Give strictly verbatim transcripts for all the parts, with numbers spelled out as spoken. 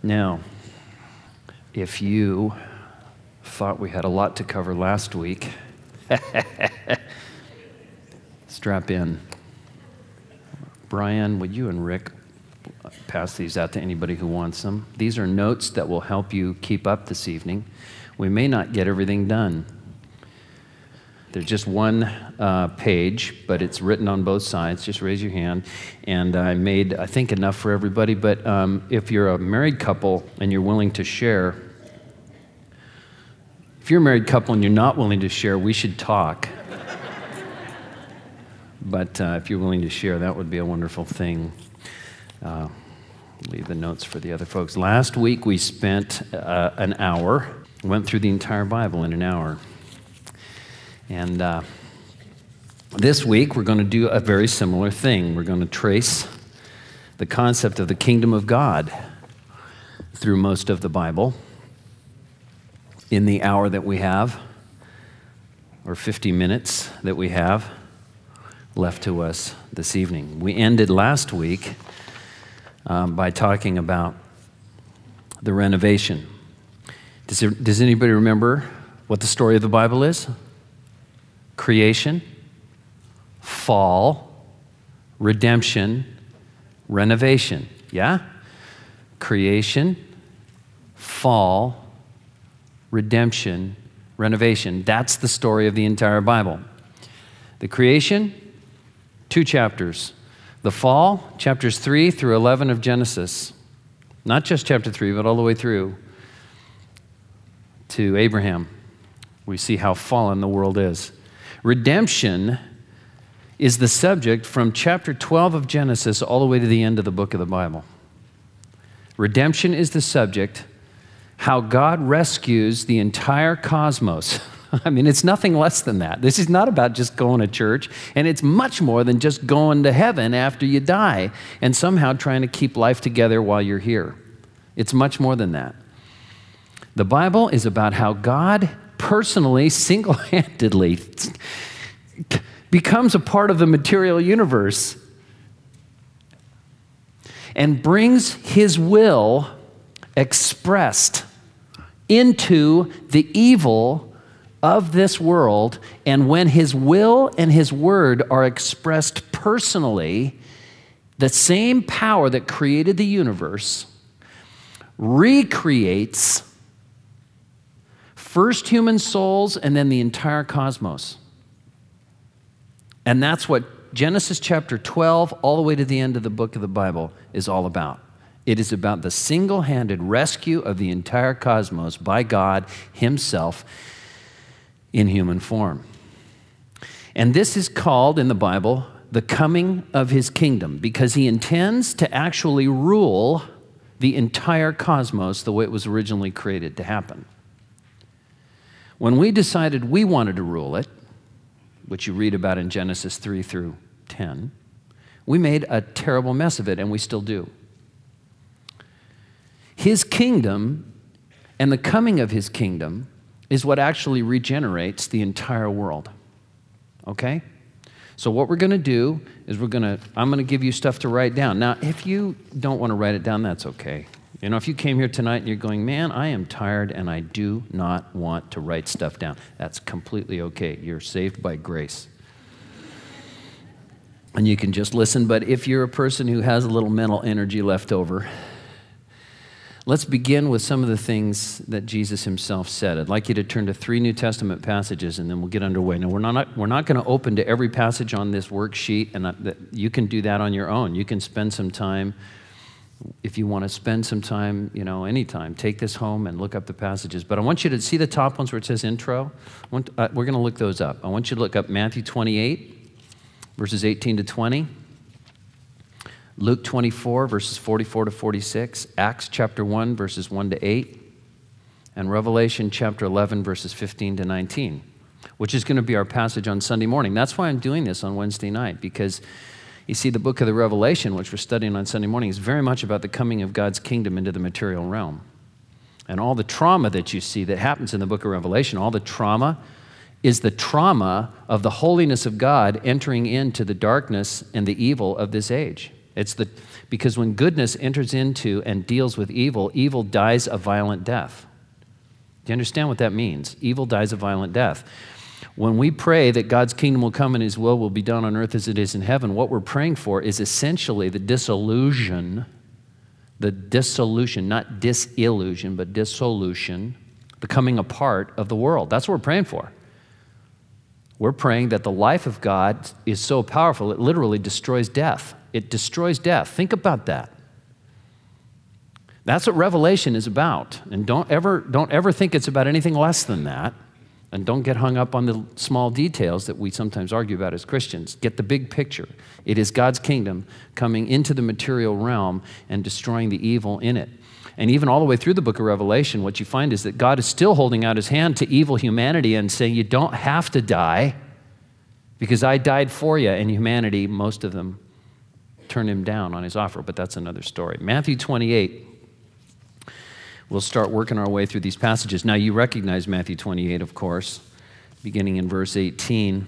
Now, if you thought we had a lot to cover last week, strap in. Brian, would you and Rick pass these out to anybody who wants them? These are notes that will help you keep up this evening. We may not get everything done. They're just one uh, page, but it's written on both sides. Just raise your hand. And I made, I think, enough for everybody. But um, if you're a married couple and you're willing to share, if you're a married couple and you're not willing to share, we should talk. But uh, if you're willing to share, that would be a wonderful thing. Uh, leave the notes for the other folks. Last week we spent uh, an hour, went through the entire Bible in an hour. And uh, this week we're going to do a very similar thing. We're going to trace the concept of the kingdom of God through most of the Bible in the hour that we have, or fifty minutes that we have left to us this evening. We ended last week um, by talking about the renovation. Does, there, does anybody remember what the story of the Bible is? Creation, fall, redemption, renovation. Yeah? Creation, fall, redemption, renovation. That's the story of the entire Bible. The creation, two chapters. The fall, chapters three through eleven of Genesis. Not just chapter three, but all the way through to Abraham. We see how fallen the world is. Redemption is the subject from chapter twelve of Genesis all the way to the end of the book of the Bible. Redemption is the subject, how God rescues the entire cosmos. I mean, it's nothing less than that. This is not about just going to church, and it's much more than just going to heaven after you die and somehow trying to keep life together while you're here. It's much more than that. The Bible is about how God personally, single-handedly becomes a part of the material universe and brings his will expressed into the evil of this world. And when his will and his word are expressed personally, the same power that created the universe recreates first human souls and then the entire cosmos. And that's what Genesis chapter twelve all the way to the end of the book of the Bible is all about. It is about the single-handed rescue of the entire cosmos by God himself in human form. And this is called in the Bible the coming of his kingdom, because he intends to actually rule the entire cosmos the way it was originally created to happen. When we decided we wanted to rule it, which you read about in Genesis three through ten, we made a terrible mess of it, and we still do. His kingdom and the coming of his kingdom is what actually regenerates the entire world. Okay? So what we're going to do is we're going to, I'm going to give you stuff to write down. Now, if you don't want to write it down, that's okay. You know, if you came here tonight and you're going, man, I am tired and I do not want to write stuff down, that's completely okay. You're saved by grace. And you can just listen. But if you're a person who has a little mental energy left over, let's begin with some of the things that Jesus himself said. I'd like you to turn to three New Testament passages, and then we'll get underway. Now, we're not, we're not going to open to every passage on this worksheet, and you can do that on your own. You can spend some time, if you want to spend some time, you know, anytime, take this home and look up the passages. But I want you to see the top ones where it says intro. I want, uh, we're going to look those up. I want you to look up Matthew twenty-eight, verses eighteen to twenty. Luke twenty-four, verses forty-four to forty-six, Acts chapter one, verses one to eight, and Revelation chapter eleven, verses fifteen to nineteen, which is going to be our passage on Sunday morning. That's why I'm doing this on Wednesday night, because you see, the book of the Revelation, which we're studying on Sunday morning, is very much about the coming of God's kingdom into the material realm. And all the trauma that you see that happens in the book of Revelation, all the trauma is the trauma of the holiness of God entering into the darkness and the evil of this age. It's the, because when goodness enters into and deals with evil, evil dies a violent death. Do you understand what that means? Evil dies a violent death. When we pray that God's kingdom will come and his will will be done on earth as it is in heaven, what we're praying for is essentially the dissolution, the dissolution, not disillusion, but dissolution, the coming apart of the world. That's what we're praying for. We're praying that the life of God is so powerful, it literally destroys death. It destroys death. Think about that. That's what Revelation is about. And don't ever, don't ever think it's about anything less than that. And don't get hung up on the small details that we sometimes argue about as Christians. Get the big picture. It is God's kingdom coming into the material realm and destroying the evil in it. And even all the way through the book of Revelation, what you find is that God is still holding out his hand to evil humanity and saying, you don't have to die because I died for you. And humanity, most of them, turned him down on his offer, but that's another story. Matthew twenty-eight. We'll start working our way through these passages. Now, you recognize Matthew twenty-eight, of course, beginning in verse eighteen,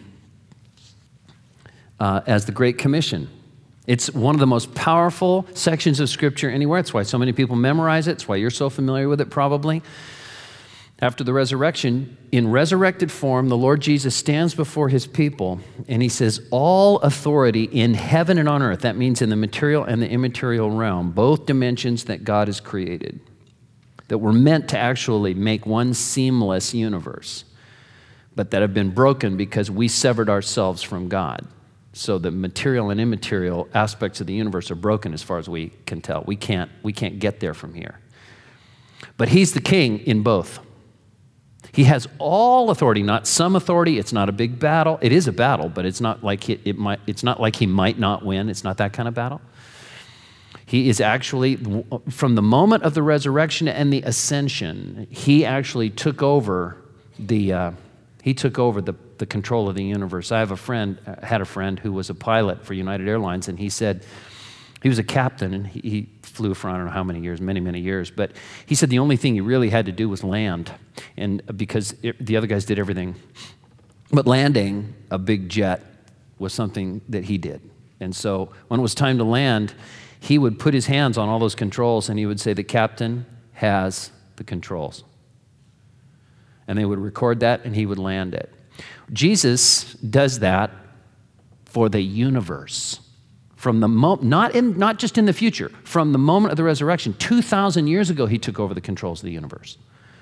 uh, as the Great Commission. It's one of the most powerful sections of Scripture anywhere. It's why so many people memorize it. It's why you're so familiar with it, probably. After the resurrection, in resurrected form, the Lord Jesus stands before his people, and he says, all authority in heaven and on earth, that means in the material and the immaterial realm, both dimensions that God has created, that were meant to actually make one seamless universe, but that have been broken because we severed ourselves from God. So the material and immaterial aspects of the universe are broken as far as we can tell. We can't, we can't get there from here. But he's the king in both. He has all authority, not some authority. It's not a big battle. It is a battle, but it's not like it, it might, it's not like he might not win. It's not that kind of battle. He is actually, from the moment of the resurrection and the ascension, he actually took over the uh, he took over the, the control of the universe. I have a friend, had a friend who was a pilot for United Airlines, and he said, he was a captain, and he, he flew for I don't know how many years, many, many years, but he said the only thing he really had to do was land, and because it, the other guys did everything. But landing a big jet was something that he did. And so when it was time to land, he would put his hands on all those controls and he would say, the captain has the controls. And they would record that and he would land it. Jesus does that for the universe. From the mo- not in, not just in the future, from the moment of the resurrection. two thousand years ago, he took over the controls of the universe.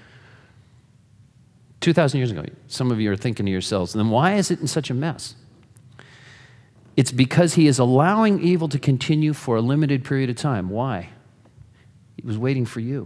two thousand years ago. Some of you are thinking to yourselves, then why is it in such a mess? It's because he is allowing evil to continue for a limited period of time. Why? He was waiting for you.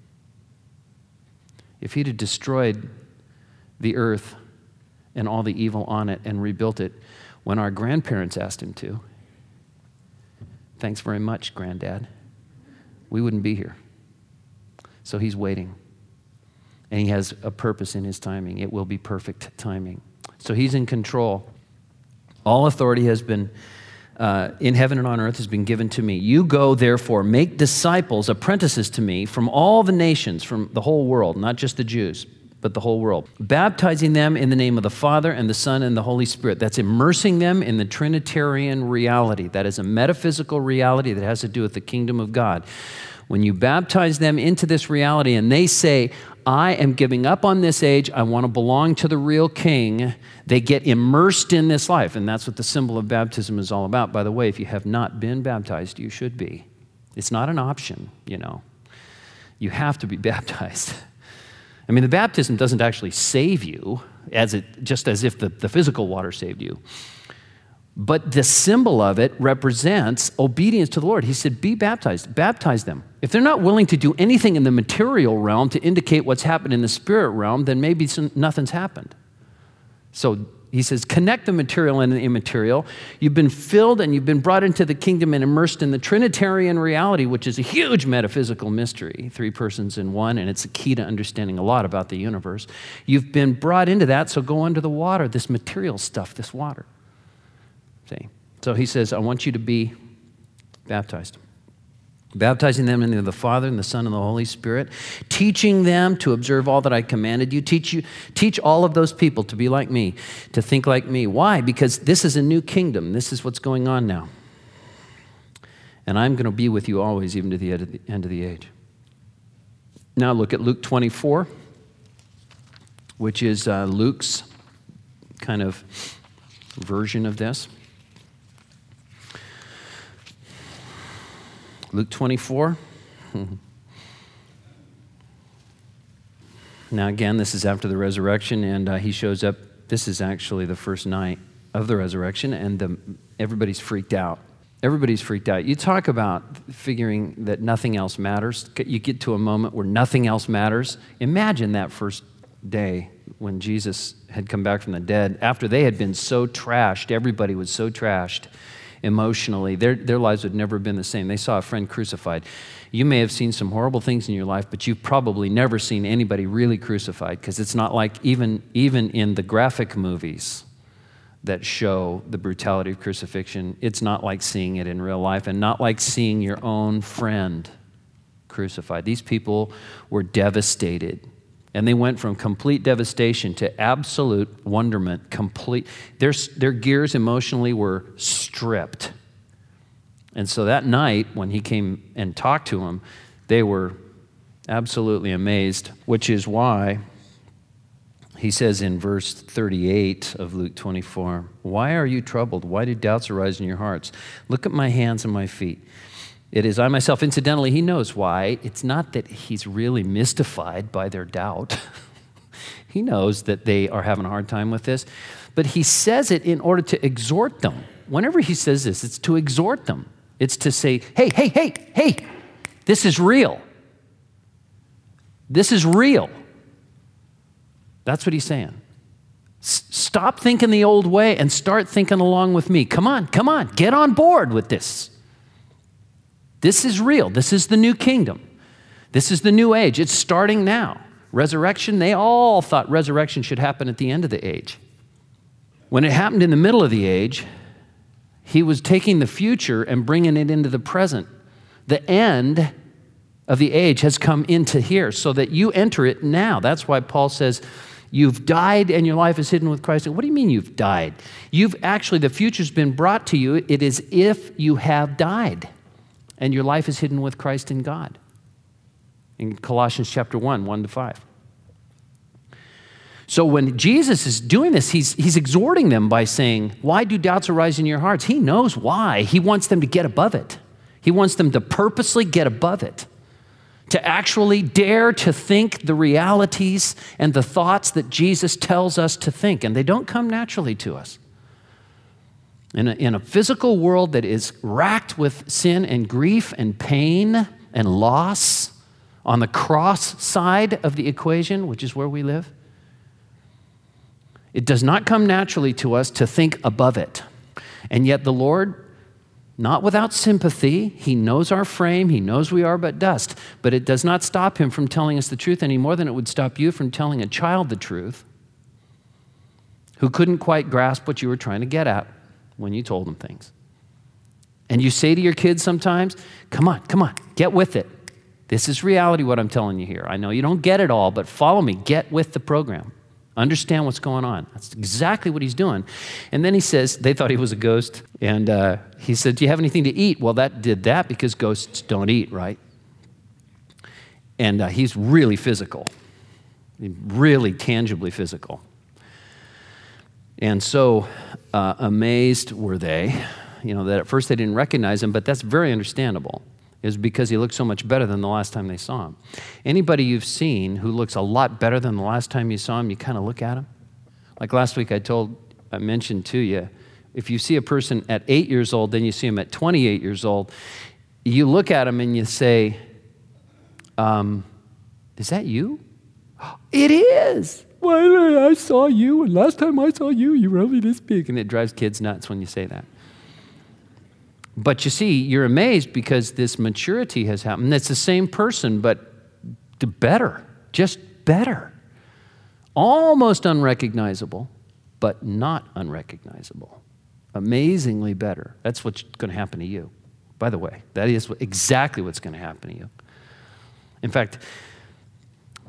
If he'd have destroyed the earth and all the evil on it and rebuilt it when our grandparents asked him to, thanks very much, Granddad, we wouldn't be here. So he's waiting. And he has a purpose in his timing. It will be perfect timing. So he's in control. All authority has been, uh, in heaven and on earth, has been given to me. You go, therefore, make disciples, apprentices to me, from all the nations, from the whole world, not just the Jews, but the whole world, baptizing them in the name of the Father and the Son and the Holy Spirit. That's immersing them in the Trinitarian reality. That is a metaphysical reality that has to do with the kingdom of God. When you baptize them into this reality and they say, I am giving up on this age, I want to belong to the real king, they get immersed in this life. And that's what the symbol of baptism is all about. By the way, if you have not been baptized, you should be. It's not an option, you know. You have to be baptized. I mean, the baptism doesn't actually save you, as it just as if the, the physical water saved you. But the symbol of it represents obedience to the Lord. He said, be baptized, baptize them. If they're not willing to do anything in the material realm to indicate what's happened in the spirit realm, then maybe some, nothing's happened. So he says, connect the material and the immaterial. You've been filled and you've been brought into the kingdom and immersed in the Trinitarian reality, which is a huge metaphysical mystery, three persons in one, and it's a key to understanding a lot about the universe. You've been brought into that, so go under the water, this material stuff, this water. See? So he says, I want you to be baptized. Baptizing them in the name of the Father and the Son and the Holy Spirit, teaching them to observe all that I commanded you. Teach you, teach all of those people to be like me, to think like me. Why? Because this is a new kingdom. This is what's going on now. and I'm going to be with you always, even to the end of the, end of the age. Now look at Luke twenty-four, which is uh, Luke's kind of version of this. Luke twenty-four. Now again, this is after the resurrection, and uh, he shows up. This is actually the first night of the resurrection, and the, everybody's freaked out. Everybody's freaked out. You talk about figuring that nothing else matters. You get to a moment where nothing else matters. Imagine that first day when Jesus had come back from the dead, after they had been so trashed, everybody was so trashed emotionally. Their, their lives would never have been the same. They saw a friend crucified. You may have seen some horrible things in your life, but you've probably never seen anybody really crucified, because it's not like even, even in the graphic movies that show the brutality of crucifixion, it's not like seeing it in real life, and not like seeing your own friend crucified. These people were devastated, and they went from complete devastation to absolute wonderment, complete. Their, their gears emotionally were stripped. And so that night, when he came and talked to them, they were absolutely amazed, which is why he says in verse thirty-eight of Luke twenty-four, "Why are you troubled? Why do doubts arise in your hearts? Look at my hands and my feet. It is I myself." Incidentally, he knows why. It's not that he's really mystified by their doubt. He knows that they are having a hard time with this. But he says it in order to exhort them. Whenever he says this, it's to exhort them. It's to say, hey, hey, hey, hey, this is real. This is real. That's what he's saying. S- stop thinking the old way and start thinking along with me. Come on, come on, get on board with this. This is real. This is the new kingdom. This is the new age. It's starting now. Resurrection, they all thought resurrection should happen at the end of the age. When it happened in the middle of the age, he was taking the future and bringing it into the present. The end of the age has come into here so that you enter it now. That's why Paul says, you've died and your life is hidden with Christ. What do you mean you've died? You've actually, the future's been brought to you. It is if you have died and your life is hidden with Christ in God. In Colossians chapter one, one to five. So when Jesus is doing this, he's, he's exhorting them by saying, why do doubts arise in your hearts? He knows why. He wants them to get above it. He wants them to purposely get above it, to actually dare to think the realities and the thoughts that Jesus tells us to think, and they don't come naturally to us. In a, in a physical world that is racked with sin and grief and pain and loss, on the cross side of the equation, which is where we live, it does not come naturally to us to think above it. And yet the Lord, not without sympathy, he knows our frame, he knows we are but dust, but it does not stop him from telling us the truth any more than it would stop you from telling a child the truth who couldn't quite grasp what you were trying to get at when you told them things. And you say to your kids sometimes, come on, come on, get with it. This is reality, what I'm telling you here. I know you don't get it all, but follow me. Get with the program. Understand what's going on. That's exactly what he's doing. And then he says, they thought he was a ghost. And uh, he said, do you have anything to eat? Well, that did that because ghosts don't eat, right? And uh, he's really physical, really tangibly physical. And so uh, amazed were they, you know, that at first they didn't recognize him, but that's very understandable. Is because he looked so much better than the last time they saw him. Anybody you've seen who looks a lot better than the last time you saw him, you kind of look at him. Like last week I told, I mentioned to you, if you see a person at eight years old, then you see him at twenty-eight years old, you look at him and you say, um, is that you? It is. Well, I saw you, and last time I saw you, you were only this big. And it drives kids nuts when you say that. But you see, you're amazed because this maturity has happened. It's the same person, but better, just better. Almost unrecognizable, but not unrecognizable. Amazingly better. That's what's going to happen to you. By the way, that is exactly what's going to happen to you. In fact,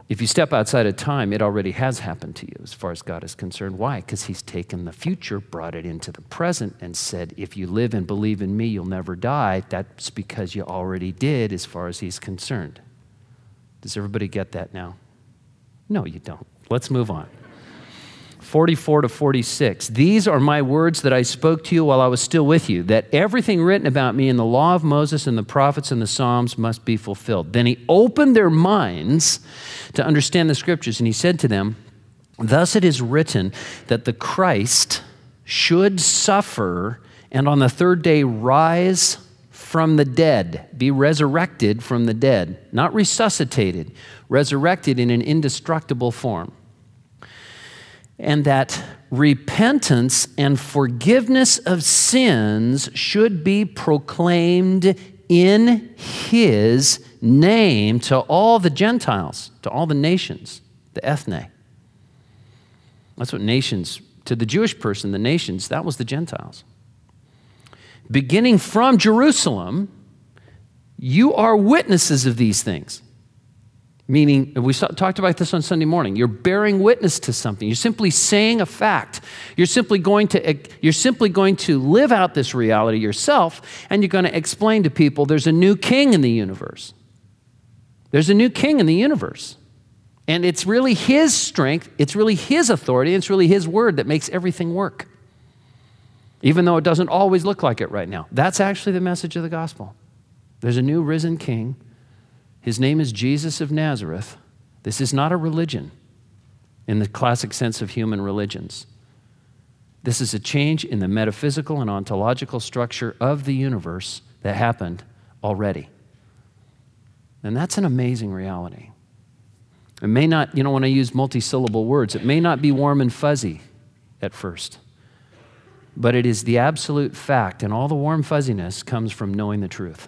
If you step outside of time, it already has happened to you as far as God is concerned. Why? Because he's taken the future, brought it into the present, and said, if you live and believe in me, you'll never die. That's because you already did as far as he's concerned. Does everybody get that now? No, you don't. Let's move on. forty-four to forty-six. These are my words that I spoke to you while I was still with you, that everything written about me in the law of Moses and the prophets and the Psalms must be fulfilled. Then he opened their minds to understand the scriptures, and he said to them, thus it is written that the Christ should suffer and on the third day rise from the dead, be resurrected from the dead, not resuscitated, resurrected in an indestructible form. And that repentance and forgiveness of sins should be proclaimed in his name to all the Gentiles, to all the nations, the ethne. That's what nations, to the Jewish person, the nations, that was the Gentiles. Beginning from Jerusalem, you are witnesses of these things. Meaning, we talked about this on Sunday morning. You're bearing witness to something. You're simply saying a fact. You're simply going to, you're simply going to live out this reality yourself, and you're going to explain to people there's a new king in the universe. There's a new king in the universe. And it's really his strength, it's really his authority, and it's really his word that makes everything work. Even though it doesn't always look like it right now. That's actually the message of the gospel. There's a new risen king. His name is Jesus of Nazareth. This is not a religion in the classic sense of human religions. This is a change in the metaphysical and ontological structure of the universe that happened already. And that's an amazing reality. It may not, you know, when I use multi-syllable words, it may not be warm and fuzzy at first, but it is the absolute fact, and all the warm fuzziness comes from knowing the truth.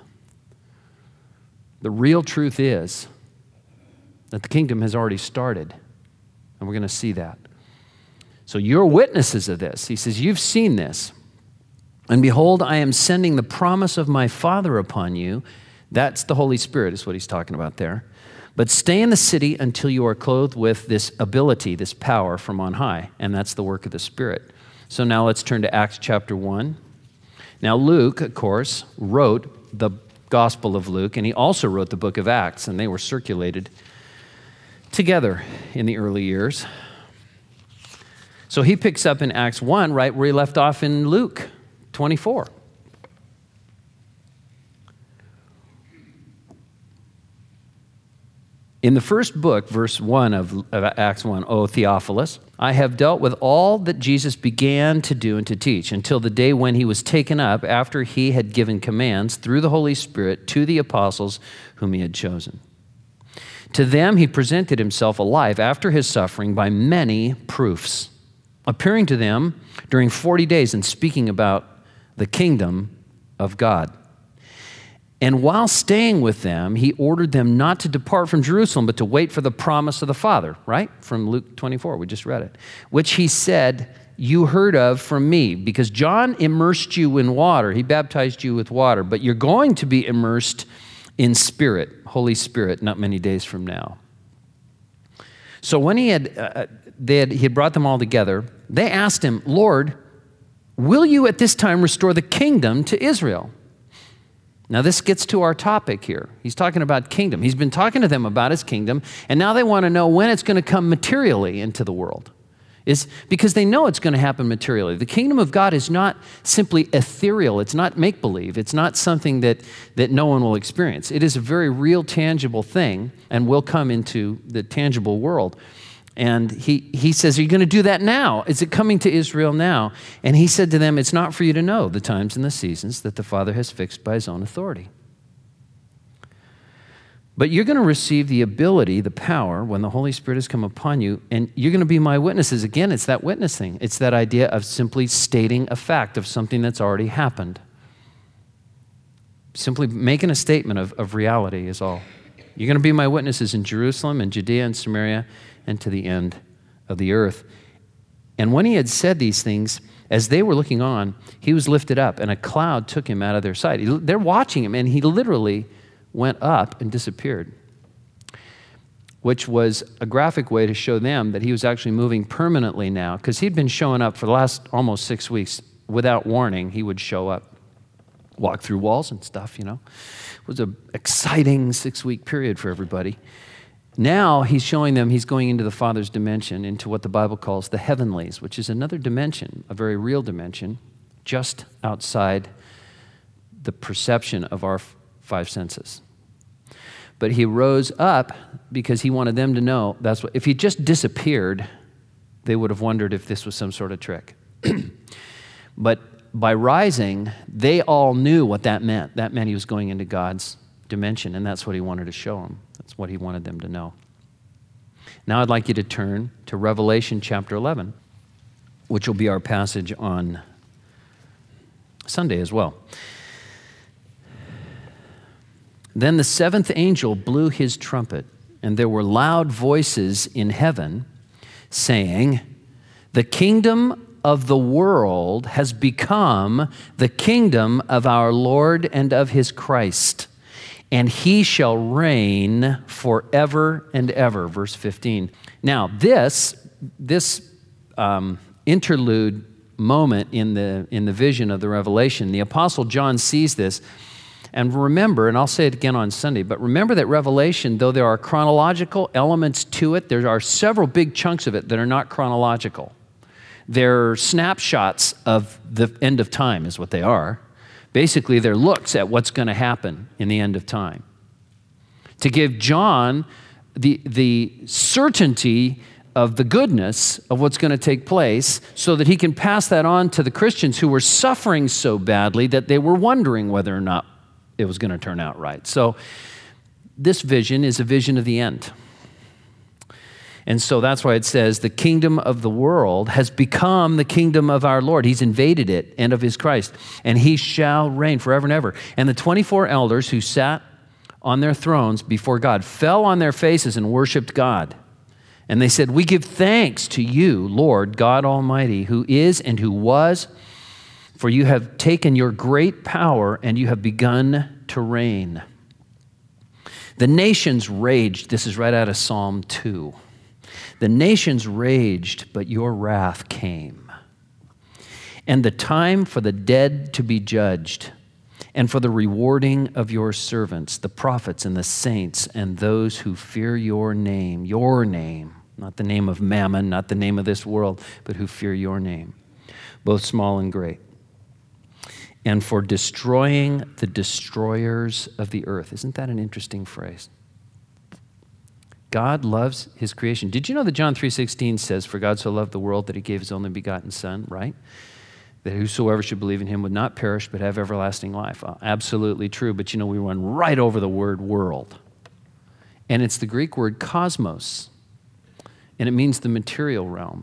The real truth is that the kingdom has already started, and we're going to see that. So you're witnesses of this. He says, you've seen this. And behold, I am sending the promise of my Father upon you. That's the Holy Spirit is what he's talking about there. But stay in the city until you are clothed with this ability, this power from on high, and that's the work of the Spirit. So now let's turn to Acts chapter one. Now Luke, of course, wrote the Gospel of Luke, and he also wrote the book of Acts, and they were circulated together in the early years. So he picks up in Acts one, right where he left off in Luke twenty-four. In the first book, verse one of, of Acts one, O Theophilus, I have dealt with all that Jesus began to do and to teach until the day when he was taken up after he had given commands through the Holy Spirit to the apostles whom he had chosen. To them he presented himself alive after his suffering by many proofs, appearing to them during forty days and speaking about the kingdom of God. And while staying with them, he ordered them not to depart from Jerusalem, but to wait for the promise of the Father, right? From Luke twenty-four, we just read it. Which he said, you heard of from me, because John immersed you in water. He baptized you with water, but you're going to be immersed in Spirit, Holy Spirit, not many days from now. So when he had, uh, they had, he had brought them all together, they asked him, Lord, will you at this time restore the kingdom to Israel? Now this gets to our topic here. He's talking about kingdom. He's been talking to them about his kingdom, and now they want to know when it's going to come materially into the world. It's because they know it's going to happen materially. The kingdom of God is not simply ethereal. It's not make-believe. It's not something that, that no one will experience. It is a very real, tangible thing, and will come into the tangible world. And he, he says, are you going to do that now? Is it coming to Israel now? And he said to them, it's not for you to know the times and the seasons that the Father has fixed by his own authority. But you're going to receive the ability, the power, when the Holy Spirit has come upon you, and you're going to be my witnesses. Again, it's that witness thing. It's that idea of simply stating a fact of something that's already happened. Simply making a statement of, of reality is all. You're going to be my witnesses in Jerusalem and Judea and Samaria and to the end of the earth. And when he had said these things, as they were looking on, he was lifted up, and a cloud took him out of their sight. They're watching him, and he literally went up and disappeared. which was a graphic way to show them that he was actually moving permanently now, because he'd been showing up for the last almost six weeks without warning. He would show up, walk through walls and stuff, you know. It was an exciting six-week period for everybody. Now he's showing them he's going into the Father's dimension, into what the Bible calls the heavenlies, which is another dimension, a very real dimension, just outside the perception of our five senses. But he rose up because he wanted them to know that's what, if he just disappeared, they would have wondered if this was some sort of trick. But by rising, they all knew what that meant. That meant he was going into God's dimension, and that's what he wanted to show them. That's what he wanted them to know. Now I'd like you to turn to Revelation chapter eleven, which will be our passage on Sunday as well. Then the seventh angel blew his trumpet, and there were loud voices in heaven saying, "The kingdom of the world has become the kingdom of our Lord and of his Christ, and he shall reign forever and ever." Verse fifteen. Now, this, this um, interlude moment in the, in the vision of the Revelation, the Apostle John sees this. And remember, and I'll say it again on Sunday, but remember that Revelation, though there are chronological elements to it, there are several big chunks of it that are not chronological. They're snapshots of the end of time is what they are. Basically, they're looks at what's going to happen in the end of time. To give John the, the certainty of the goodness of what's going to take place so that he can pass that on to the Christians who were suffering so badly that they were wondering whether or not it was going to turn out right. So this vision is a vision of the end. And so that's why it says the kingdom of the world has become the kingdom of our Lord. He's invaded it and of his Christ, and he shall reign forever and ever. And the twenty-four elders who sat on their thrones before God fell on their faces and worshiped God. And they said, "We give thanks to you, Lord God Almighty, who is and who was, for you have taken your great power and you have begun to reign." The nations raged. This is right out of Psalm two. The nations raged, but your wrath came. And the time for the dead to be judged, and for the rewarding of your servants, the prophets and the saints, and those who fear your name, your name, not the name of Mammon, not the name of this world, but who fear your name, both small and great. And for destroying the destroyers of the earth. Isn't that an interesting phrase? God loves his creation. Did you know that John three sixteen says, "For God so loved the world that he gave his only begotten Son," right? That whosoever should believe in him would not perish but have everlasting life. Uh, absolutely true, but you know, we run right over the word world. And it's the Greek word cosmos, and it means the material realm.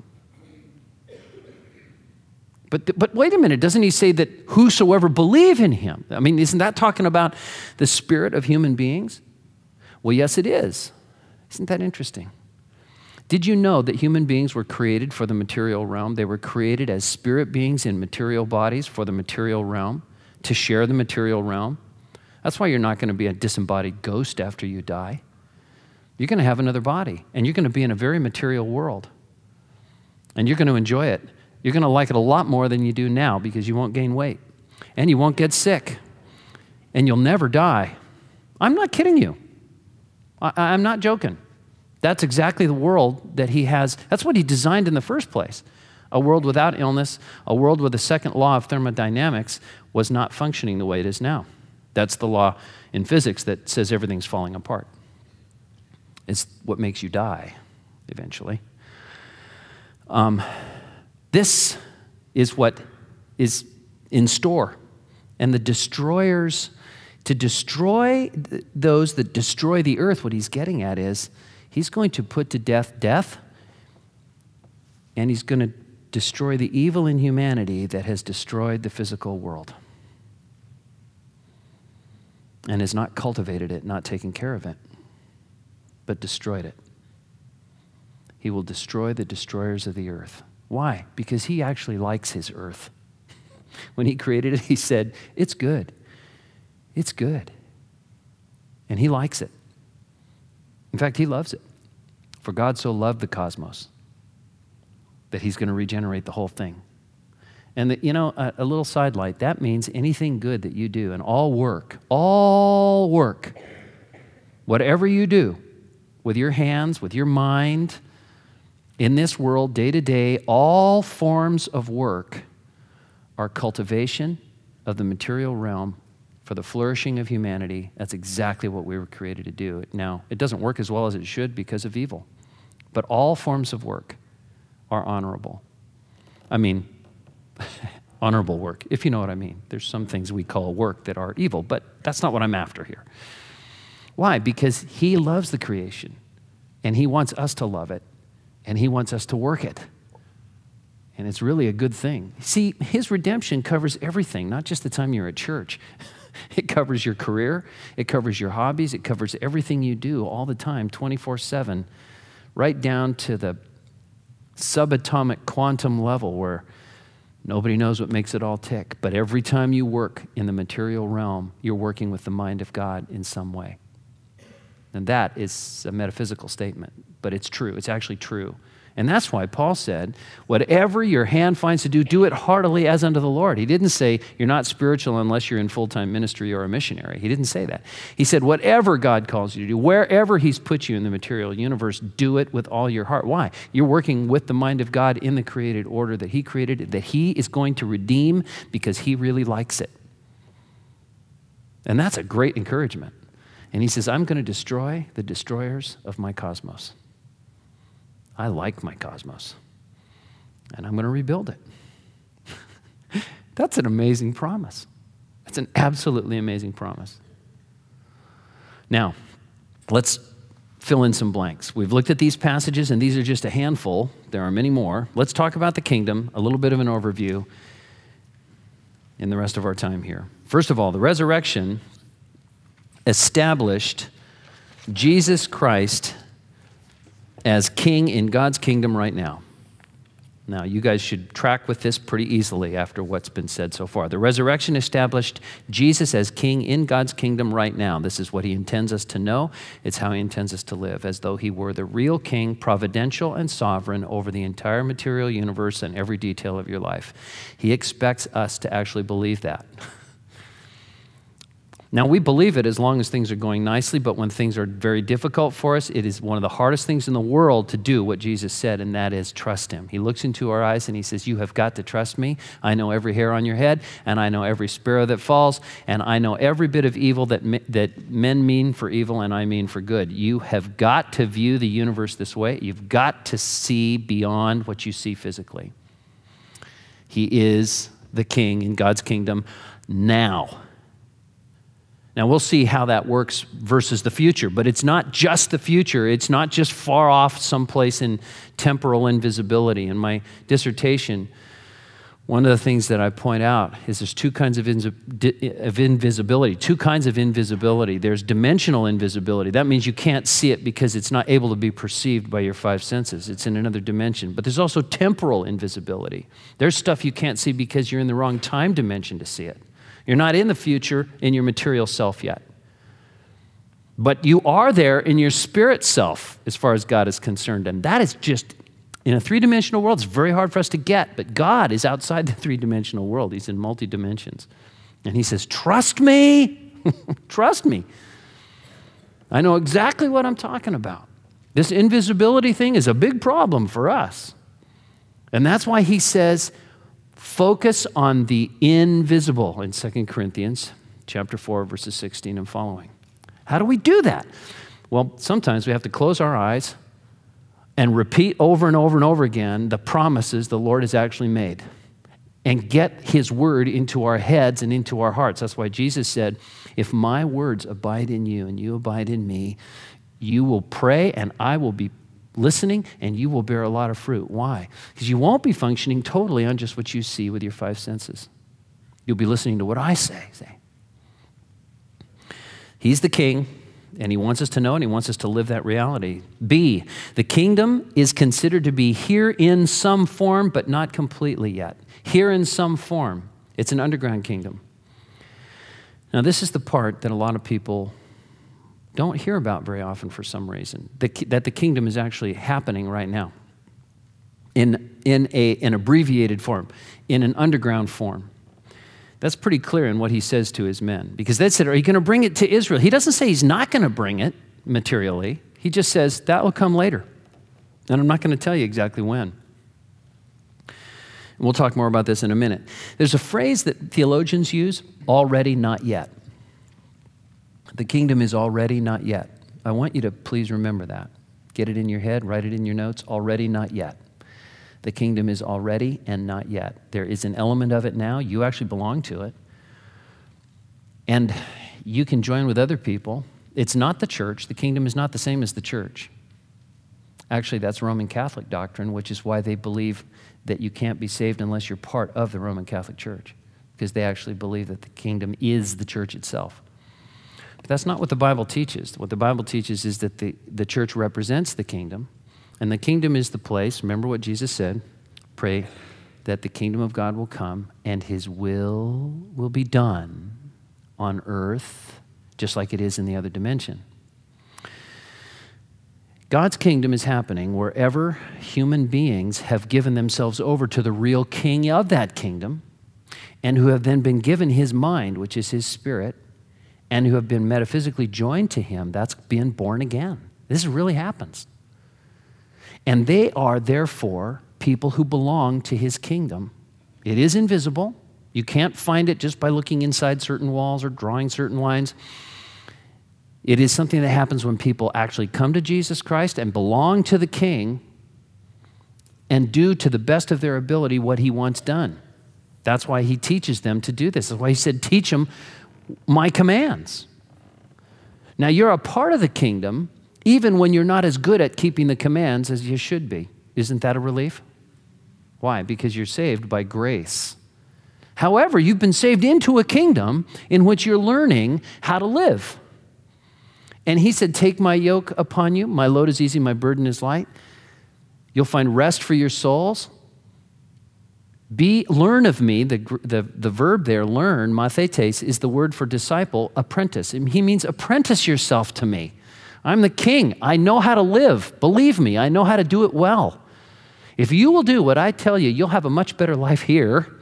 But, but wait a minute, doesn't he say that whosoever believe in him? I mean, isn't that talking about the spirit of human beings? Well, yes, it is. Isn't that interesting? Did you know that human beings were created for the material realm? They were created as spirit beings in material bodies for the material realm, to share the material realm. That's why you're not going to be a disembodied ghost after you die. You're going to have another body, and you're going to be in a very material world. And you're going to enjoy it. You're going to like it a lot more than you do now because you won't gain weight. And you won't get sick. And you'll never die. I'm not kidding you. I, I'm not joking. That's exactly the world that he has. That's what he designed in the first place. A world without illness, a world where the second law of thermodynamics was not functioning the way it is now. That's the law in physics that says everything's falling apart. It's what makes you die eventually. Um, this is what is in store. And the destroyers, to destroy those that destroy the earth, what he's getting at is, he's going to put to death death, and he's going to destroy the evil in humanity that has destroyed the physical world and has not cultivated it, not taken care of it, but destroyed it. He will destroy the destroyers of the earth. Why? Because he actually likes his earth. When he created it, he said, it's good. It's good. And he likes it. In fact, he loves it. For God so loved the cosmos that he's going to regenerate the whole thing. And, the, you know, a, a little sidelight, that means anything good that you do and all work, all work, whatever you do with your hands, with your mind, in this world, day to day, all forms of work are cultivation of the material realm for the flourishing of humanity. That's exactly what we were created to do. Now, it doesn't work as well as it should because of evil, but all forms of work are honorable. I mean, honorable work, if you know what I mean. There's some things we call work that are evil, but that's not what I'm after here. Why? Because he loves the creation, and he wants us to love it, and he wants us to work it. And it's really a good thing. See, his redemption covers everything, not just the time you're at church. It covers your career, it covers your hobbies, it covers everything you do all the time, twenty-four seven, right down to the subatomic quantum level where nobody knows what makes it all tick. But every time you work in the material realm, you're working with the mind of God in some way. And that is a metaphysical statement, but it's true. It's actually true. And that's why Paul said, whatever your hand finds to do, do it heartily as unto the Lord. He didn't say you're not spiritual unless you're in full-time ministry or a missionary. He didn't say that. He said whatever God calls you to do, wherever he's put you in the material universe, do it with all your heart. Why? You're working with the mind of God in the created order that he created, that he is going to redeem because he really likes it. And that's a great encouragement. And he says, I'm going to destroy the destroyers of my cosmos. I like my cosmos, and I'm going to rebuild it. That's an amazing promise. That's an absolutely amazing promise. Now, let's fill in some blanks. We've looked at these passages, and these are just a handful. There are many more. Let's talk about the kingdom, a little bit of an overview in the rest of our time here. First of all, the resurrection established Jesus Christ as king in God's kingdom right now. Now, you guys should track with this pretty easily after what's been said so far. The resurrection established Jesus as king in God's kingdom right now. This is what he intends us to know. It's how he intends us to live, as though he were the real king, providential and sovereign over the entire material universe and every detail of your life. He expects us to actually believe that. Now, we believe it as long as things are going nicely, but when things are very difficult for us, it is one of the hardest things in the world to do what Jesus said, and that is trust him. He looks into our eyes and he says, you have got to trust me. I know every hair on your head, and I know every sparrow that falls, and I know every bit of evil that, me, that men mean for evil and I mean for good. You have got to view the universe this way. You've got to see beyond what you see physically. He is the king in God's kingdom now. Now, we'll see how that works versus the future, but it's not just the future. It's not just far off someplace in temporal invisibility. In my dissertation, one of the things that I point out is there's two kinds of, of invisibility, two kinds of invisibility. There's dimensional invisibility. That means you can't see it because it's not able to be perceived by your five senses. It's in another dimension. But there's also temporal invisibility. There's stuff you can't see because you're in the wrong time dimension to see it. You're not in the future in your material self yet. But you are there in your spirit self as far as God is concerned. And that is just, in a three-dimensional world, it's very hard for us to get. But God is outside the three-dimensional world. He's in multi-dimensions. And he says, trust me. Trust me. I know exactly what I'm talking about. This invisibility thing is a big problem for us. And that's why he says, focus on the invisible in Second Corinthians chapter four, verses sixteen and following. How do we do that? Well, sometimes we have to close our eyes and repeat over and over and over again the promises the Lord has actually made and get his word into our heads and into our hearts. That's why Jesus said, if my words abide in you and you abide in me, you will pray and I will be listening, and you will bear a lot of fruit. Why? Because you won't be functioning totally on just what you see with your five senses. You'll be listening to what I say. say. He's the king, and he wants us to know, and he wants us to live that reality. B, the kingdom is considered to be here in some form, but not completely yet. Here in some form. It's an underground kingdom. Now, this is the part that a lot of people don't hear about very often for some reason, the, that the kingdom is actually happening right now in, in a, an abbreviated form, in an underground form. That's pretty clear in what he says to his men, because they said, are you going to bring it to Israel? He doesn't say he's not going to bring it materially. He just says, that will come later. And I'm not going to tell you exactly when. We'll talk more about this in a minute. There's a phrase that theologians use, already, not yet. The kingdom is already, not yet. I want you to please remember that. Get it in your head, write it in your notes, already, not yet. The kingdom is already and not yet. There is an element of it now. You actually belong to it. And you can join with other people. It's not the church. The kingdom is not the same as the church. Actually, that's Roman Catholic doctrine, which is why they believe that you can't be saved unless you're part of the Roman Catholic Church, because they actually believe that the kingdom is the church itself. But that's not what the Bible teaches. What the Bible teaches is that the, the church represents the kingdom, and the kingdom is the place, remember what Jesus said, pray that the kingdom of God will come and his will will be done on earth just like it is in the other dimension. God's kingdom is happening wherever human beings have given themselves over to the real king of that kingdom and who have then been given his mind, which is his spirit, and who have been metaphysically joined to him. That's being born again. This really happens. And they are, therefore, people who belong to his kingdom. It is invisible. You can't find it just by looking inside certain walls or drawing certain lines. It is something that happens when people actually come to Jesus Christ and belong to the King and do to the best of their ability what he wants done. That's why he teaches them to do this. That's why he said, teach them my commands. Now, you're a part of the kingdom even when you're not as good at keeping the commands as you should be. Isn't that a relief? Why? Because you're saved by grace. However, you've been saved into a kingdom in which you're learning how to live. And he said, take my yoke upon you. My load is easy, my burden is light. You'll find rest for your souls. Be, learn of me. The, the, the verb there, learn, mathetes, is the word for disciple, apprentice. He means apprentice yourself to me. I'm the king. I know how to live. Believe me, I know how to do it well. If you will do what I tell you, you'll have a much better life here.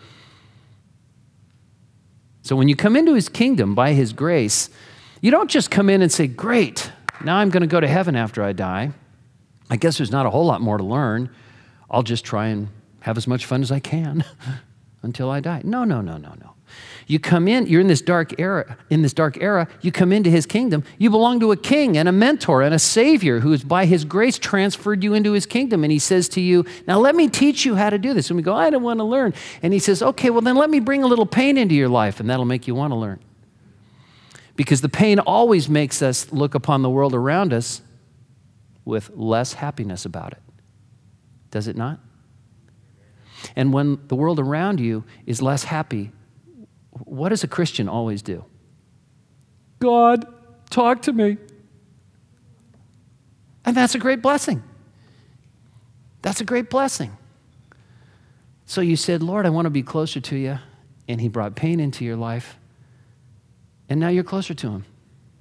So when you come into his kingdom by his grace, you don't just come in and say, great, now I'm going to go to heaven after I die. I guess there's not a whole lot more to learn. I'll just try and have as much fun as I can until I die. No, no, no, no, no. You come in, you're in this dark era, in this dark era, you come into his kingdom, you belong to a king and a mentor and a savior who has by his grace transferred you into his kingdom. And he says to you, now let me teach you how to do this. And we go, I don't want to learn. And he says, okay, well then let me bring a little pain into your life and that'll make you want to learn. Because the pain always makes us look upon the world around us with less happiness about it. Does it not? And when the world around you is less happy, what does a Christian always do? God, talk to me. And that's a great blessing. That's a great blessing. So you said, Lord, I want to be closer to you. And he brought pain into your life. And now you're closer to him.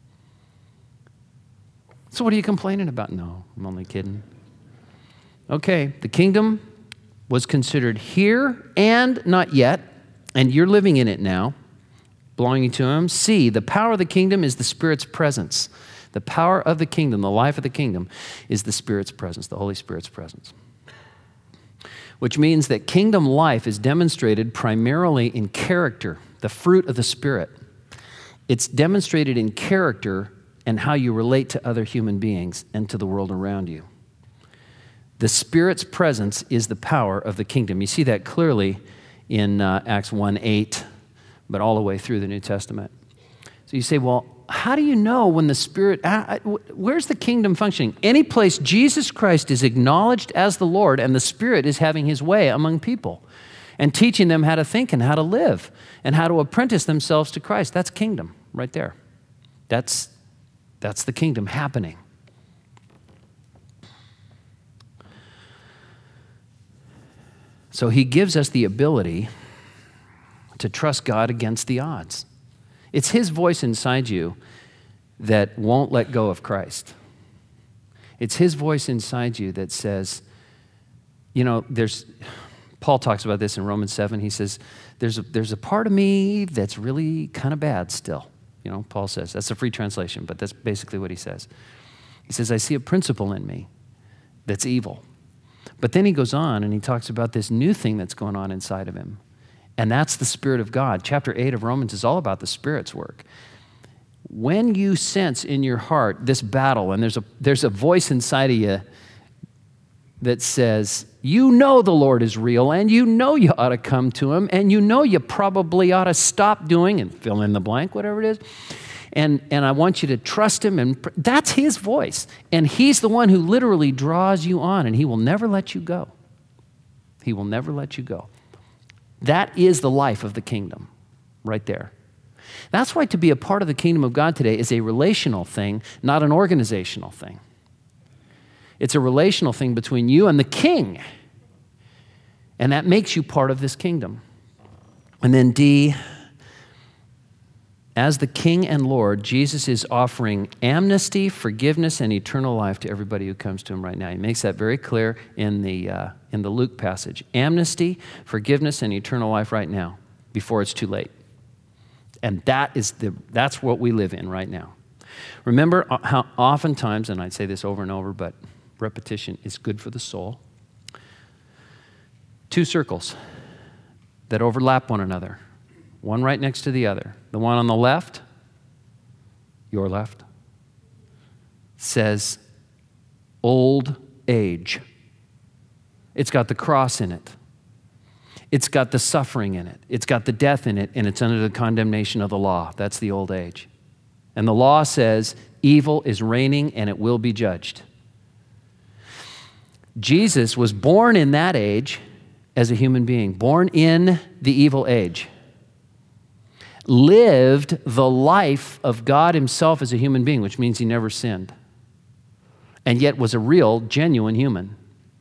So what are you complaining about? No, I'm only kidding. Okay, the kingdom was considered here and not yet, and you're living in it now, belonging to him. C, the power of the kingdom is the Spirit's presence. The power of the kingdom, the life of the kingdom, is the Spirit's presence, the Holy Spirit's presence. Which means that kingdom life is demonstrated primarily in character, the fruit of the Spirit. It's demonstrated in character and how you relate to other human beings and to the world around you. The Spirit's presence is the power of the kingdom. You see that clearly in uh, Acts one eight, but all the way through the New Testament. So you say, well, how do you know when the Spirit, uh, where's the kingdom functioning? Any place Jesus Christ is acknowledged as the Lord and the Spirit is having his way among people and teaching them how to think and how to live and how to apprentice themselves to Christ. That's kingdom right there. That's, that's the kingdom happening. So he gives us the ability to trust God against the odds. It's his voice inside you that won't let go of Christ. It's his voice inside you that says, you know, there's, Paul talks about this in Romans seven. He says, there's a, there's a part of me that's really kind of bad still. You know, Paul says, that's a free translation, but that's basically what he says. He says, I see a principle in me that's evil. But then he goes on and he talks about this new thing that's going on inside of him. And that's the Spirit of God. Chapter eight of Romans is all about the Spirit's work. When you sense in your heart this battle, and there's a, there's a voice inside of you that says, you know the Lord is real, and you know you ought to come to him, and you know you probably ought to stop doing, and fill in the blank, whatever it is, and, and I want you to trust him, and pr- that's his voice. And he's the one who literally draws you on, and he will never let you go. He will never let you go. That is the life of the kingdom, right there. That's why to be a part of the kingdom of God today is a relational thing, not an organizational thing. It's a relational thing between you and the king. And that makes you part of this kingdom. And then D, as the King and Lord, Jesus is offering amnesty, forgiveness, and eternal life to everybody who comes to him right now. He makes that very clear in the, uh, in the Luke passage. Amnesty, forgiveness, and eternal life right now, before it's too late. And that is the, that's what we live in right now. Remember how oftentimes, and I'd say this over and over, but repetition is good for the soul. Two circles that overlap one another, one right next to the other. The one on the left, your left, says old age. It's got the cross in it. It's got the suffering in it. It's got the death in it, and it's under the condemnation of the law. That's the old age. And the law says evil is reigning and it will be judged. Jesus was born in that age as a human being, born in the evil age, lived the life of God himself as a human being, which means he never sinned, and yet was a real, genuine human.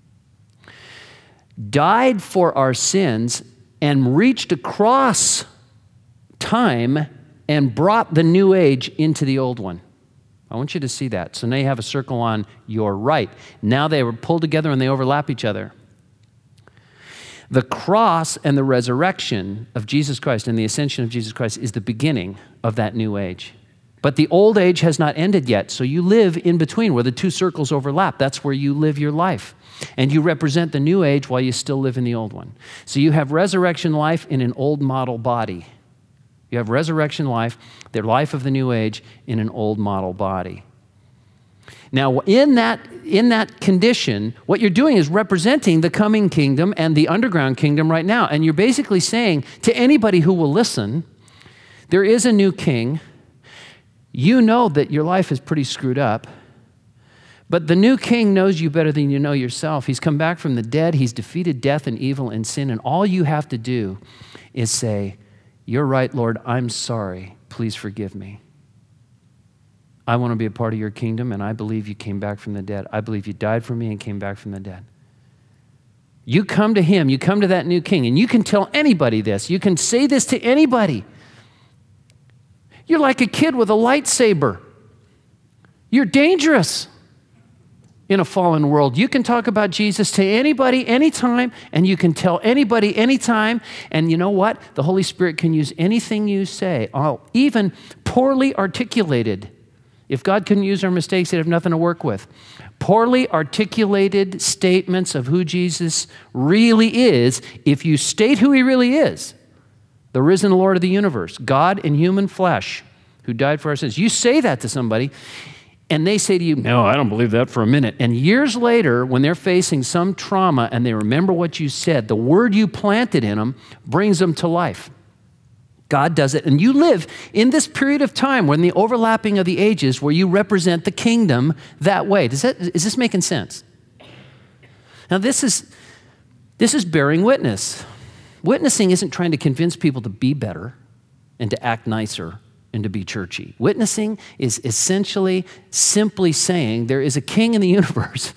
Died for our sins and reached across time and brought the new age into the old one. I want you to see that. So now you have a circle on your right. Now they were pulled together and they overlap each other. The cross and the resurrection of Jesus Christ and the ascension of Jesus Christ is the beginning of that new age. But the old age has not ended yet, so you live in between where the two circles overlap. That's where you live your life. And you represent the new age while you still live in the old one. So you have resurrection life in an old model body. You have resurrection life, the life of the new age, in an old model body. Now, in that, in that condition, what you're doing is representing the coming kingdom and the underground kingdom right now. And you're basically saying to anybody who will listen, there is a new king. You know that your life is pretty screwed up, but the new king knows you better than you know yourself. He's come back from the dead. He's defeated death and evil and sin. And all you have to do is say, you're right, Lord, I'm sorry. Please forgive me. I want to be a part of your kingdom, and I believe you came back from the dead. I believe you died for me and came back from the dead. You come to him. You come to that new king, and you can tell anybody this. You can say this to anybody. You're like a kid with a lightsaber. You're dangerous in a fallen world. You can talk about Jesus to anybody, anytime, and you can tell anybody, anytime. And you know what? The Holy Spirit can use anything you say, oh, even poorly articulated. If God couldn't use our mistakes, he'd have nothing to work with. Poorly articulated statements of who Jesus really is, if you state who he really is, the risen Lord of the universe, God in human flesh, who died for our sins. You say that to somebody, and they say to you, no, I don't believe that for a minute. And years later, when they're facing some trauma and they remember what you said, the word you planted in them brings them to life. God does it. And you live in this period of time when the overlapping of the ages where you represent the kingdom that way. Does that, is this making sense? Now, this is, this is bearing witness. Witnessing isn't trying to convince people to be better and to act nicer and to be churchy. Witnessing is essentially simply saying there is a king in the universe.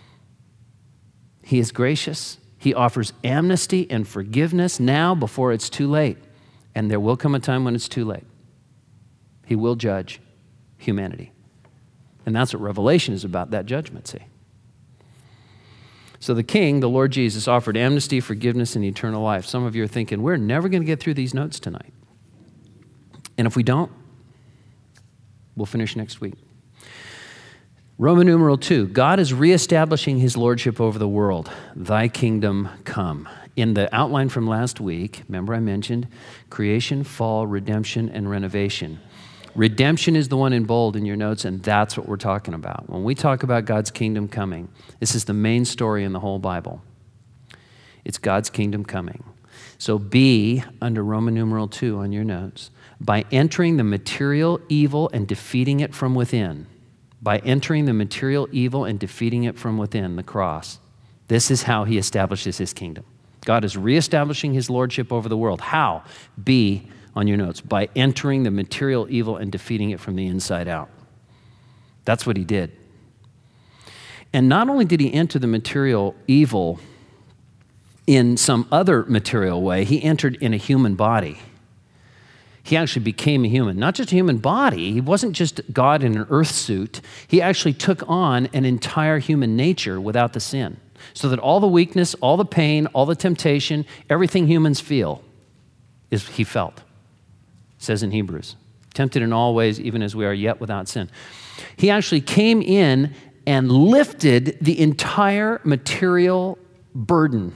He is gracious. He offers amnesty and forgiveness now before it's too late. And there will come a time when it's too late. He will judge. humanity. And that's what Revelation is about, that judgment, see. So the King, the Lord Jesus, offered amnesty, forgiveness, and eternal life. Some of you are thinking, we're never going to get through these notes tonight. And if we don't, we'll finish next week. Roman numeral two, God is reestablishing his lordship over the world. Thy kingdom come. In the outline from last week, remember I mentioned creation, fall, redemption, and renovation. Redemption is the one in bold in your notes, and that's what we're talking about. When we talk about God's kingdom coming, this is the main story in the whole Bible. It's God's kingdom coming. So B, under Roman numeral two on your notes, by entering the material evil and defeating it from within. By entering the material evil and defeating it from within, the cross. This is how he establishes his kingdom. God is reestablishing his lordship over the world. How? B, on your notes, by entering the material evil and defeating it from the inside out. That's what he did. And not only did he enter the material evil in some other material way, he entered in a human body. He actually became a human, not just a human body. He wasn't just God in an earth suit. He actually took on an entire human nature without the sin, so that all the weakness, all the pain, all the temptation, everything humans feel, is he felt. It says in Hebrews, tempted in all ways, even as we are, yet without sin. He actually came in and lifted the entire material burden.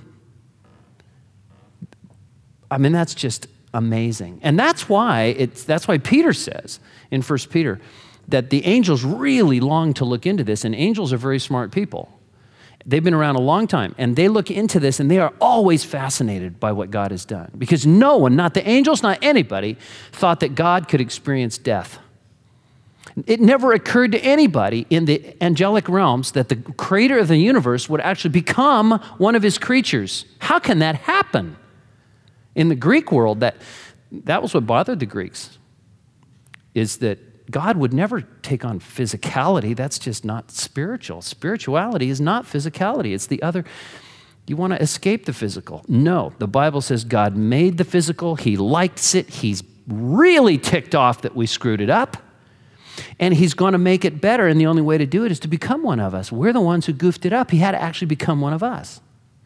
I mean, that's just amazing. And that's why it's that's why Peter says in First Peter that the angels really long to look into this, and angels are very smart people. They've been around a long time, and they look into this, and they are always fascinated by what God has done. Because no one, not the angels, not anybody, thought that God could experience death. It never occurred to anybody in the angelic realms that the creator of the universe would actually become one of his creatures. How can that happen? In the Greek world, that, that was what bothered the Greeks, is that God would never take on physicality. That's just not spiritual. Spirituality is not physicality. It's the other. You want to escape the physical. No, the Bible says God made the physical. He likes it. He's really ticked off that we screwed it up. And he's going to make it better, and the only way to do it is to become one of us. We're the ones who goofed it up. He had to actually become one of us.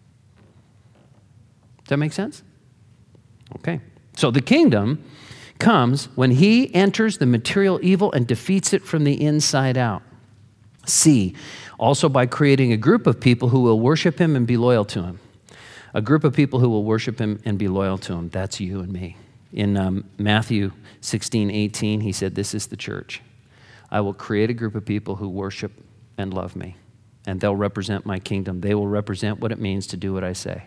Does that make sense? Okay, so the kingdom comes when he enters the material evil and defeats it from the inside out. C, also by creating a group of people who will worship him and be loyal to him. A group of people who will worship him and be loyal to him. That's you and me. In um, Matthew sixteen eighteen, he said, this is the church. I will create a group of people who worship and love me, and they'll represent my kingdom. They will represent what it means to do what I say.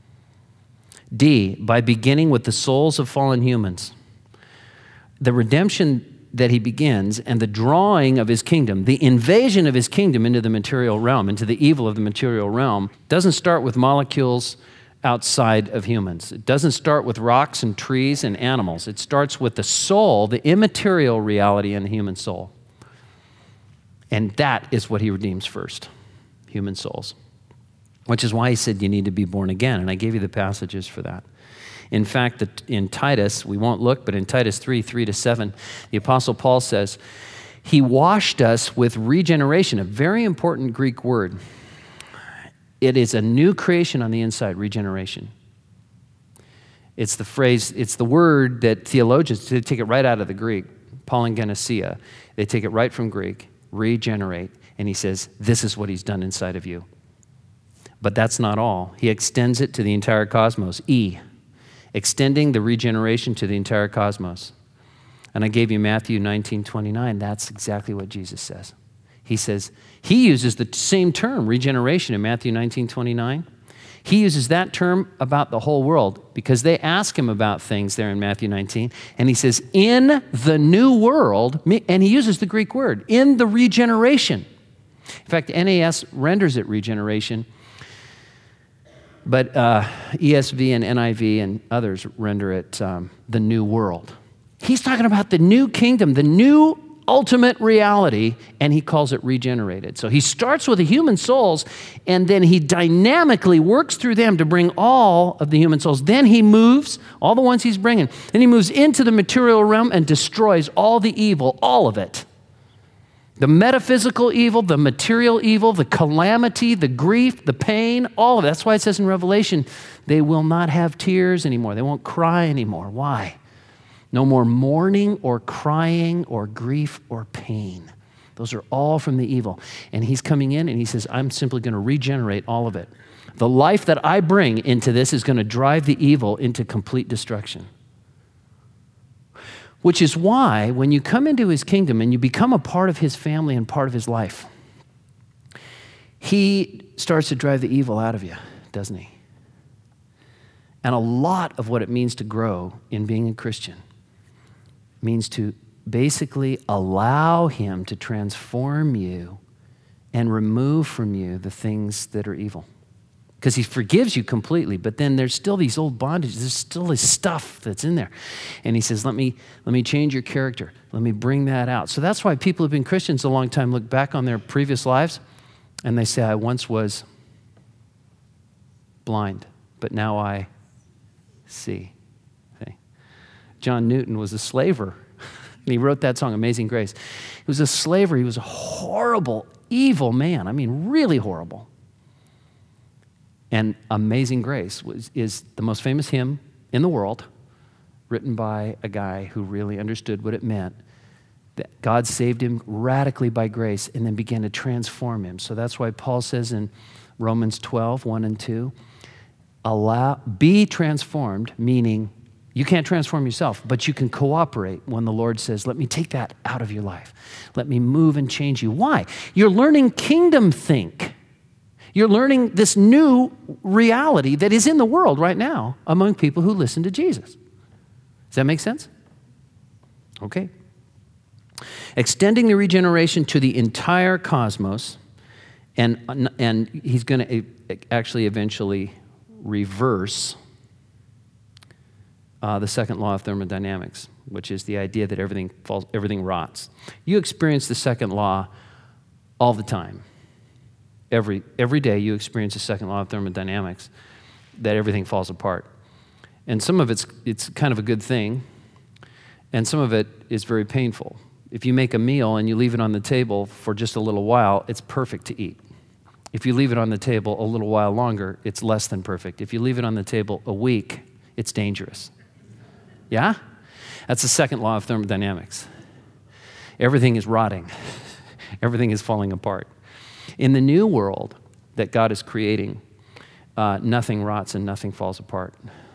D, by beginning with the souls of fallen humans. The redemption that he begins and the drawing of his kingdom, the invasion of his kingdom into the material realm, into the evil of the material realm, doesn't start with molecules outside of humans. It doesn't start with rocks and trees and animals. It starts with the soul, the immaterial reality in the human soul. And that is what he redeems first, human souls. Which is why he said you need to be born again, and I gave you the passages for that. In fact, in Titus, we won't look, but in Titus three, three to seven, the Apostle Paul says, he washed us with regeneration, a very important Greek word. It is a new creation on the inside, regeneration. It's the phrase, it's the word that theologians, they take it right out of the Greek, palingenesia. They take it right from Greek, regenerate, and he says, this is what he's done inside of you. But that's not all. He extends it to the entire cosmos. E, extending the regeneration to the entire cosmos. And I gave you Matthew nineteen twenty-nine. That's exactly what Jesus says. He says, he uses the same term, regeneration, in Matthew nineteen twenty-nine. He uses that term about the whole world because they ask him about things there in Matthew nineteen. And he says, in the new world, and he uses the Greek word, in the regeneration. In fact, N A S renders it regeneration. But uh, E S V and N I V and others render it um, the new world. He's talking about the new kingdom, the new ultimate reality, and he calls it regenerated. So he starts with the human souls, and then he dynamically works through them to bring all of the human souls. Then he moves, all the ones he's bringing, then he moves into the material realm and destroys all the evil, all of it. The metaphysical evil, the material evil, the calamity, the grief, the pain, all of it. That's why it says in Revelation, they will not have tears anymore. They won't cry anymore. Why? No more mourning or crying or grief or pain. Those are all from the evil. And he's coming in and he says, I'm simply going to regenerate all of it. The life that I bring into this is going to drive the evil into complete destruction. Which is why when you come into his kingdom and you become a part of his family and part of his life, he starts to drive the evil out of you, doesn't he? And a lot of what it means to grow in being a Christian means to basically allow him to transform you and remove from you the things that are evil. Because he forgives you completely, but then there's still these old bondages. There's still this stuff that's in there. And he says, let me, let me change your character. Let me bring that out. So that's why people who've been Christians a long time look back on their previous lives and they say, I once was blind, but now I see. See? John Newton was a slaver. And he wrote that song, Amazing Grace. He was a slaver. He was a horrible, evil man. I mean, really horrible. And Amazing Grace was, is the most famous hymn in the world, written by a guy who really understood what it meant, that God saved him radically by grace and then began to transform him. So that's why Paul says in Romans twelve, one and two, allow, be transformed, meaning you can't transform yourself, but you can cooperate when the Lord says, let me take that out of your life. Let me move and change you. Why? You're learning kingdom think. You're learning this new reality that is in the world right now among people who listen to Jesus. Does that make sense? Okay. Extending the regeneration to the entire cosmos, and, and he's going to actually eventually reverse uh, the second law of thermodynamics, which is the idea that everything falls, everything rots. You experience the second law all the time. Every, every day you experience the second law of thermodynamics, that everything falls apart. And some of it's, it's kind of a good thing, and some of it is very painful. If you make a meal and you leave it on the table for just a little while, it's perfect to eat. If you leave it on the table a little while longer, it's less than perfect. If you leave it on the table a week, it's dangerous. Yeah? That's the second law of thermodynamics. Everything is rotting. Everything is falling apart. In the new world that God is creating, uh, nothing rots and nothing falls apart.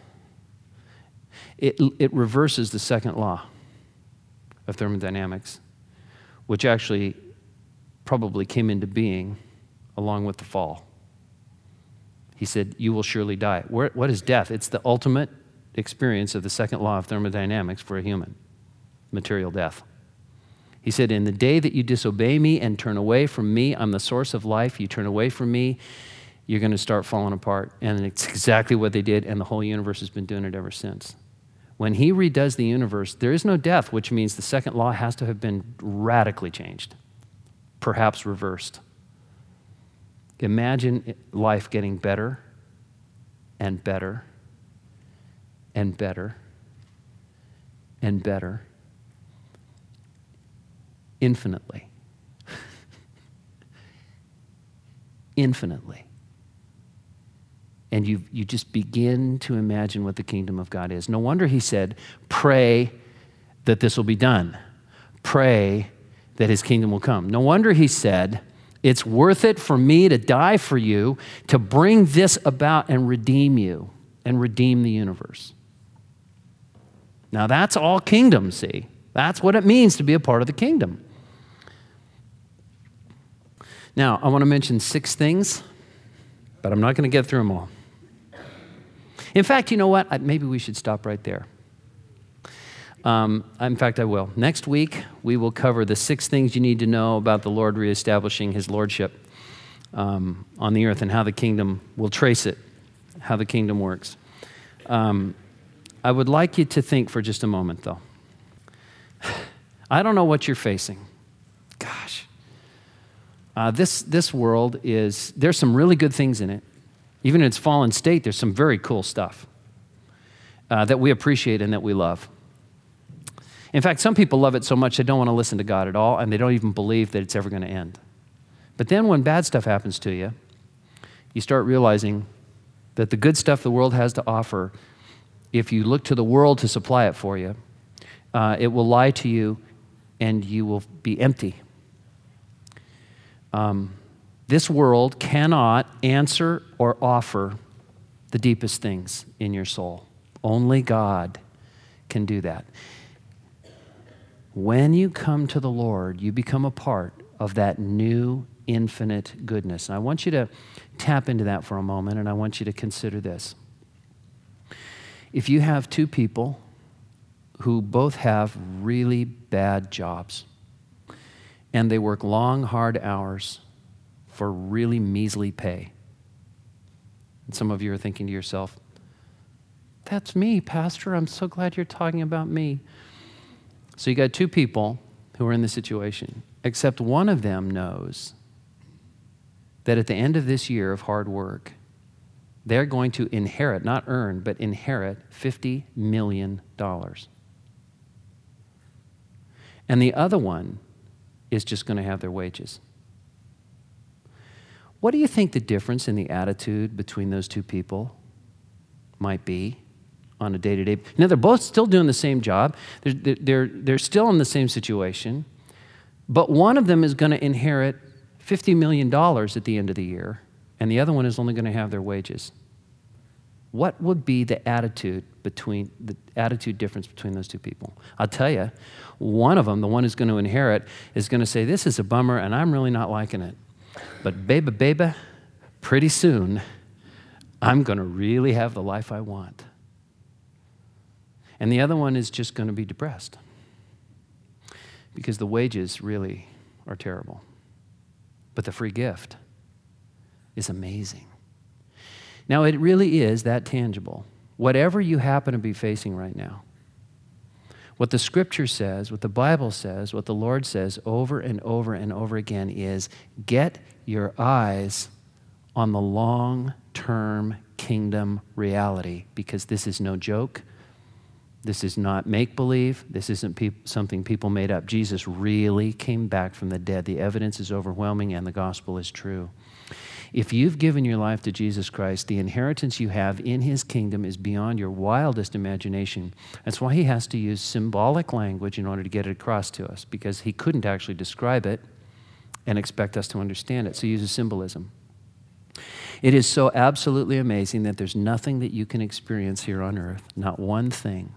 It, it reverses the second law of thermodynamics, which actually probably came into being along with the fall. He said, you will surely die. Where, what is death? It's the ultimate experience of the second law of thermodynamics for a human, material death. He said, in the day that you disobey me and turn away from me, I'm the source of life, you turn away from me, you're going to start falling apart. And it's exactly what they did, and the whole universe has been doing it ever since. When he redoes the universe, there is no death, which means the second law has to have been radically changed, perhaps reversed. Imagine life getting better and better and better and better infinitely. Infinitely. And you you just begin to imagine what the kingdom of God is. No wonder he said, pray that this will be done. Pray that his kingdom will come. No wonder he said, it's worth it for me to die for you, to bring this about and redeem you and redeem the universe. Now that's all kingdom, see? That's what it means to be a part of the kingdom. Now, I want to mention six things, but I'm not going to get through them all. In fact, you know what? Maybe we should stop right there. Um, in fact, I will. Next week, we will cover the six things you need to know about the Lord reestablishing his lordship um, on the earth and how the kingdom, we'll trace it, how the kingdom works. Um, I would like you to think for just a moment, though. I don't know what you're facing. Gosh. Uh, this, this world is, there's some really good things in it. Even in its fallen state, there's some very cool stuff uh, that we appreciate and that we love. In fact, some people love it so much they don't want to listen to God at all, and they don't even believe that it's ever going to end. But then when bad stuff happens to you, you start realizing that the good stuff the world has to offer, if you look to the world to supply it for you, uh, it will lie to you and you will be empty. Um, this world cannot answer or offer the deepest things in your soul. Only God can do that. When you come to the Lord, you become a part of that new infinite goodness. And I want you to tap into that for a moment, and I want you to consider this. If you have two people who both have really bad jobs, and they work long, hard hours for really measly pay, and some of you are thinking to yourself, that's me, Pastor. I'm so glad you're talking about me. So you got two people who are in this situation, except one of them knows that at the end of this year of hard work, they're going to inherit, not earn, but inherit fifty million dollars. And the other one is just going to have their wages. What do you think the difference in the attitude between those two people might be on a day-to-day? Now, they're both still doing the same job. They're, they're, they're still in the same situation. But one of them is going to inherit fifty million dollars at the end of the year, and the other one is only going to have their wages. What would be the attitude between the attitude difference between those two people? I'll tell you, one of them, the one who's going to inherit, is going to say, this is a bummer, and I'm really not liking it. But baby, baby, pretty soon, I'm going to really have the life I want. And the other one is just going to be depressed because the wages really are terrible. But the free gift is amazing. Now, it really is that tangible. Whatever you happen to be facing right now, what the Scripture says, what the Bible says, what the Lord says over and over and over again is get your eyes on the long-term kingdom reality, because this is no joke. This is not make-believe. This isn't pe- something people made up. Jesus really came back from the dead. The evidence is overwhelming, and the gospel is true. If you've given your life to Jesus Christ, the inheritance you have in his kingdom is beyond your wildest imagination. That's why he has to use symbolic language in order to get it across to us, because he couldn't actually describe it and expect us to understand it. So he uses symbolism. It is so absolutely amazing that there's nothing that you can experience here on earth, not one thing,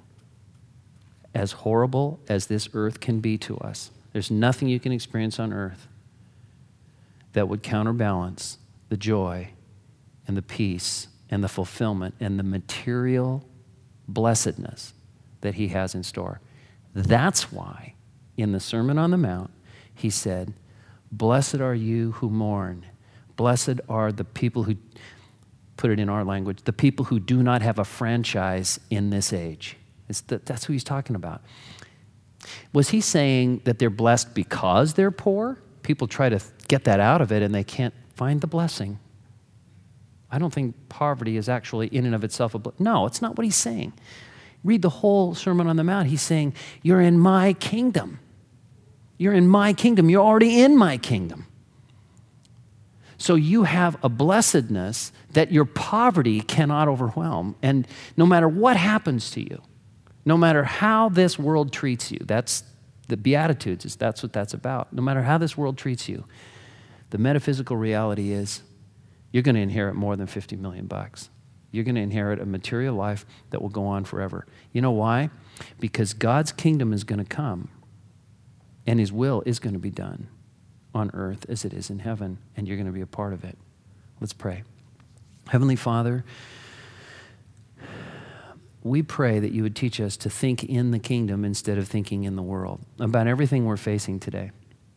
as horrible as this earth can be to us. There's nothing you can experience on earth that would counterbalance the joy and the peace and the fulfillment and the material blessedness that he has in store. That's why in the Sermon on the Mount, he said, blessed are you who mourn. Blessed are the people who, put it in our language, the people who do not have a franchise in this age. It's the, that's who he's talking about. Was he saying that they're blessed because they're poor? People try to get that out of it and they can't find the blessing. I don't think poverty is actually in and of itself a blessing. No, it's not what he's saying. Read the whole Sermon on the Mount. He's saying, you're in my kingdom. You're in my kingdom. You're already in my kingdom. So you have a blessedness that your poverty cannot overwhelm. And no matter what happens to you, no matter how this world treats you, that's the Beatitudes, is that's what that's about. No matter how this world treats you, the metaphysical reality is you're going to inherit more than fifty million bucks. You're going to inherit a material life that will go on forever. You know why? Because God's kingdom is going to come and his will is going to be done on earth as it is in heaven, and you're going to be a part of it. Let's pray. Heavenly Father, we pray that you would teach us to think in the kingdom instead of thinking in the world about everything we're facing today.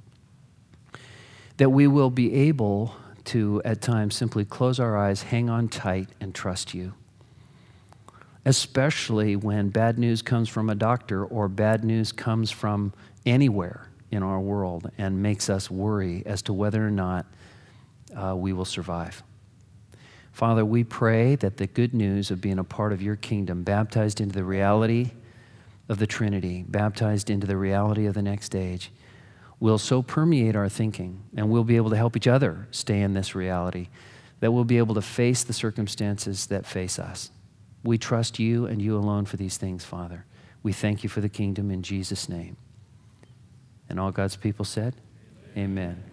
That we will be able to, at times, simply close our eyes, hang on tight, and trust you. Especially when bad news comes from a doctor or bad news comes from anywhere in our world and makes us worry as to whether or not uh, we will survive. Father, we pray that the good news of being a part of your kingdom, baptized into the reality of the Trinity, baptized into the reality of the next age, will so permeate our thinking, and we'll be able to help each other stay in this reality, that we'll be able to face the circumstances that face us. We trust you and you alone for these things, Father. We thank you for the kingdom in Jesus' name. And all God's people said, amen. Amen.